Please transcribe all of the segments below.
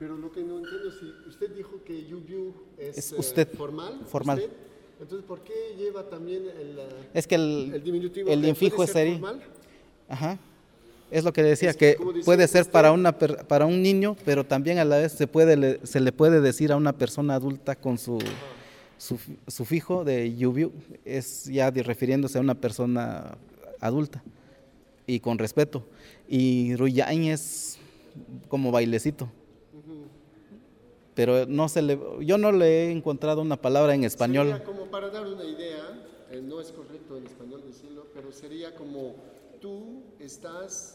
Pero lo que no entiendo, si usted dijo que yubiu es usted. Formal. Formal. Usted, entonces, ¿por qué lleva también Es que el diminutivo? el infijo ¿Puede ser sería. formal? Ajá. Es lo que decía, Es que, que como decía puede ser usted, para un niño, pero también a la vez se le puede decir a una persona adulta con su sufijo de yubiu, es ya refiriéndose a una persona adulta y con respeto. Y ruyain es como bailecito. Pero yo no le he encontrado una palabra en español. Sería como, para dar una idea, no es correcto en español decirlo, pero sería como tú estás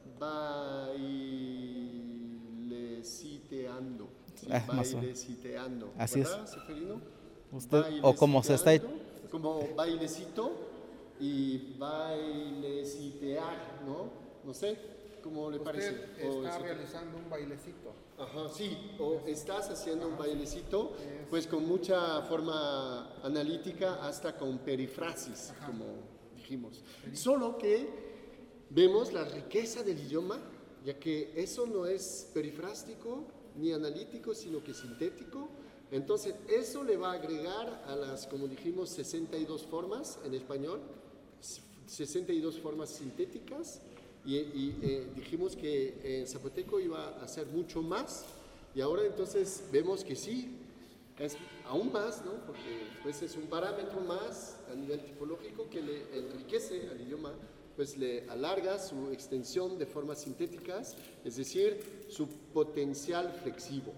baileciteando. Sí, baileciteando. Así ¿verdad, es. Seferino? Usted, o como se está. Como bailecito y bailecitear, ¿no? No sé, ¿cómo le parece? Usted está realizando un bailecito. Ajá, sí, o estás haciendo un bailecito, pues con mucha forma analítica, hasta con perifrasis, como dijimos. Solo que vemos la riqueza del idioma, ya que eso no es perifrástico ni analítico, sino que sintético. Entonces, eso le va a agregar a las, como dijimos, 62 formas en español, 62 formas sintéticas. Y dijimos que en zapoteco iba a ser mucho más, y ahora entonces vemos que sí, es aún más, ¿no? Porque pues es un parámetro más a nivel tipológico que le enriquece al idioma, pues le alarga su extensión de formas sintéticas, es decir, su potencial flexivo.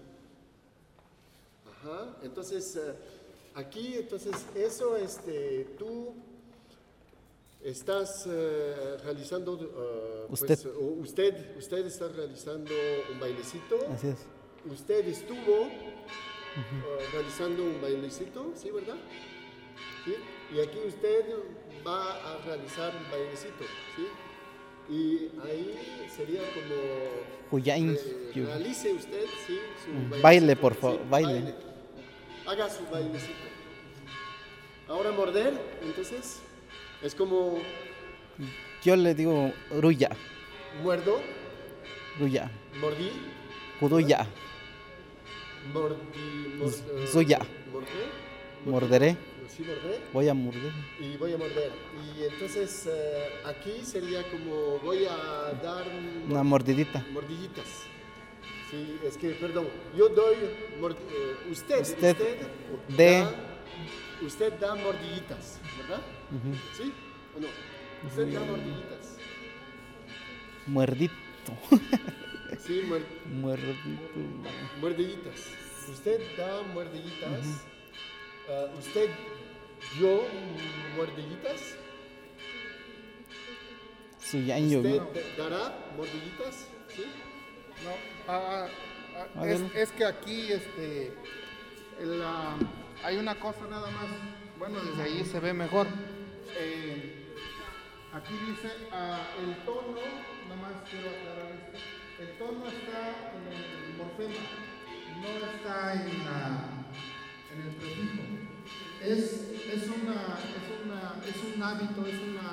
Ajá, entonces aquí, entonces eso, tú estás realizando, Usted. Pues, usted está realizando un bailecito. Así es. Usted estuvo realizando un bailecito, ¿sí, verdad? ¿Sí? Y aquí usted va a realizar un bailecito, ¿sí? Y ahí sería como realice usted, ¿sí? Su baile, por favor, sí, baile. Haga su bailecito. Ahora morder, entonces. Es como... Yo le digo ruya. Muerdo. Ruya. Mordí. Kuduya. Suya. Morderé. Sí, morder. Voy a morder. Y voy a morder. Y entonces aquí sería como voy a dar... Una mordidita. Mordillitas. Sí, es que, perdón, yo doy... Usted da mordillitas, ¿verdad? ¿Sí o no? Usted da mordillitas. Muerdito. Sí, muerdito. Muerdillitas. Usted da muerdillitas. Usted dio muerdillitas. ¿Usted dará mordillitas? ¿Sí? No. Es que aquí hay una cosa nada más. Bueno, desde ahí se ve mejor. Aquí dice el tono, nada más quiero aclarar esto. El tono está en el morfema, no está en el prefijo. Es un hábito, es una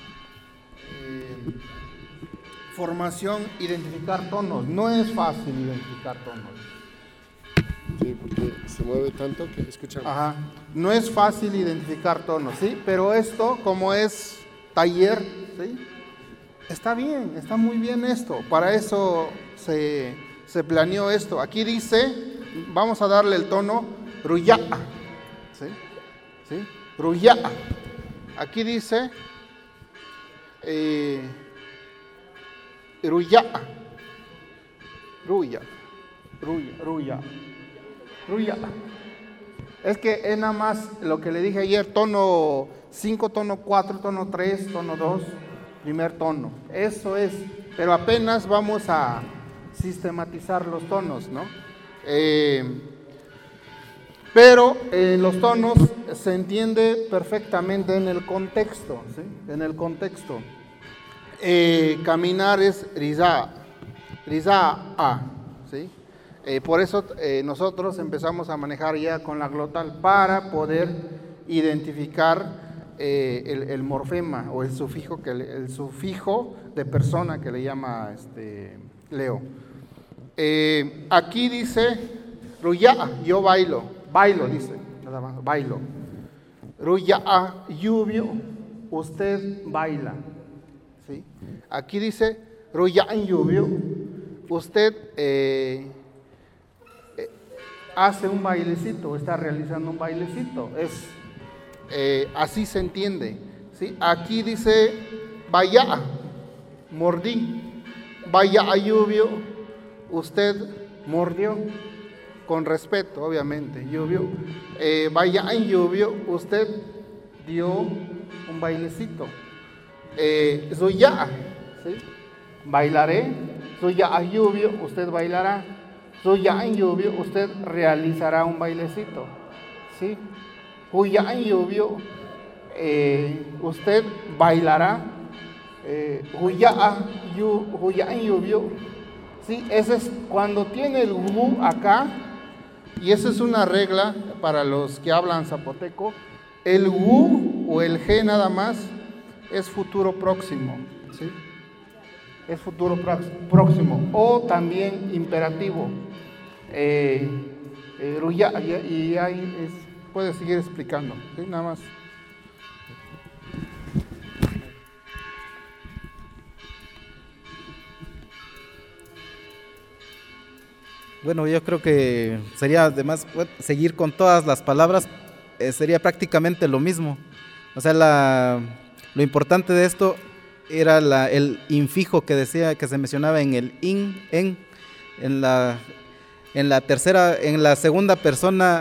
formación identificar tonos. No es fácil identificar tonos. Sí, porque se mueve tanto que escuchamos. Ajá. No es fácil identificar tonos, ¿sí? Pero esto, como es taller, ¿sí? Está bien, está muy bien esto. Para eso se planeó esto. Aquí dice, vamos a darle el tono ruya, ¿sí? ¿Sí? Ruya. Aquí dice ruya. Ruya. Ruya. Ruya. Ruya. Es que es nada más lo que le dije ayer, tono 5, tono 4, tono 3, tono 2, primer tono. Eso es, pero apenas vamos a sistematizar los tonos, ¿no? Pero los tonos se entiende perfectamente en el contexto, ¿sí? En el contexto. Caminar es riza, a, ¿sí? Por eso nosotros empezamos a manejar ya con la glotal para poder identificar el morfema o el sufijo de persona que le llama Leo. Aquí dice, Ruya, yo bailo, dice, nada más, bailo. Ruya, lluvio, usted baila. ¿Sí? Aquí dice, Ruya, lluvio, usted hace un bailecito, está realizando un bailecito. Así se entiende. ¿Sí? Aquí dice, vaya, mordí. Vaya, lluvio, usted mordió. Con respeto, obviamente, lluvio. Vaya, lluvio, usted dio un bailecito. Zuya, ¿sí? Bailaré. Zuya, lluvio, usted bailará. Zuya, lluvio, usted realizará un bailecito. ¿Sí? Huya, lluvio, usted bailará. Huya, lluvio. ¿Sí? Ese es cuando tiene el gu acá. Y esa es una regla para los que hablan zapoteco. El wu o el ge nada más es futuro próximo, ¿sí? Es futuro próximo o también imperativo. Y ahí puede seguir explicando, ¿sí? Nada más. Bueno, yo creo que sería además seguir con todas las palabras, sería prácticamente lo mismo. O sea, lo importante de esto era el infijo que decía, que se mencionaba en el en la segunda persona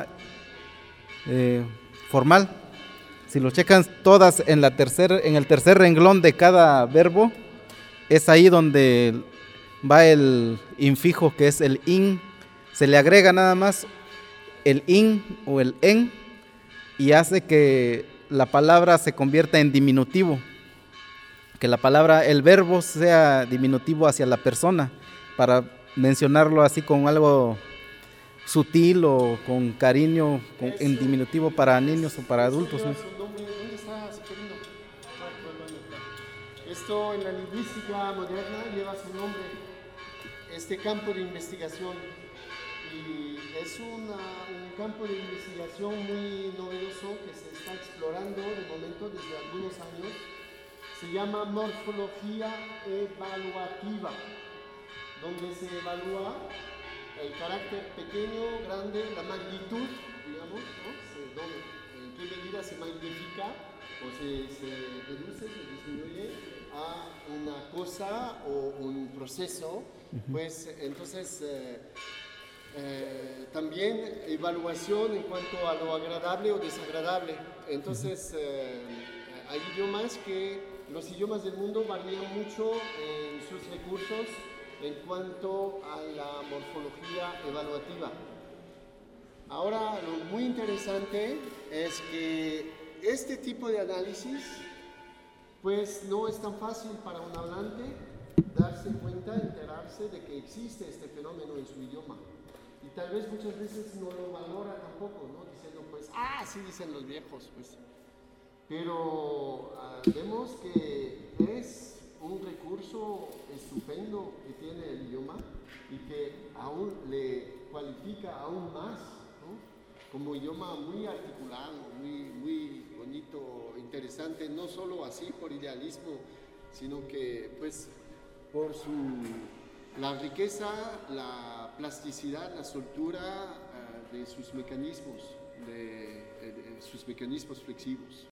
formal. Si lo checan todas en el tercer renglón de cada verbo, es ahí donde va el infijo, que es el in. Se le agrega nada más el in o el en y hace que la palabra se convierta en diminutivo, que el verbo sea diminutivo hacia la persona, para mencionarlo así con algo sutil o con cariño, en diminutivo para niños o para adultos, ¿no? ¿Dónde está Seferino? Esto en la lingüística moderna lleva su nombre, este campo de investigación. Y es un campo de investigación muy novedoso que se está explorando de momento desde algunos años. Se llama morfología evaluativa, donde se evalúa el carácter pequeño, grande, la magnitud, digamos, ¿no? En qué medida se magnifica o se reduce, se disminuye a una cosa o un proceso. Pues entonces también evaluación en cuanto a lo agradable o desagradable. Entonces hay idiomas los idiomas del mundo varían mucho en sus recursos en cuanto a la morfología evaluativa. Ahora, lo muy interesante es que este tipo de análisis pues no es tan fácil para un hablante darse cuenta, enterarse de que existe este fenómeno en su idioma. Y tal vez muchas veces no lo valora tampoco, ¿no? Diciendo pues, sí dicen los viejos, pues. Pero vemos que es un recurso estupendo que tiene el idioma y que aún le cualifica aún más, ¿no? Como idioma muy articulado, muy bonito, interesante, no solo así por idealismo, sino que pues por la riqueza, la plasticidad, la soltura de sus mecanismos, de sus mecanismos flexivos.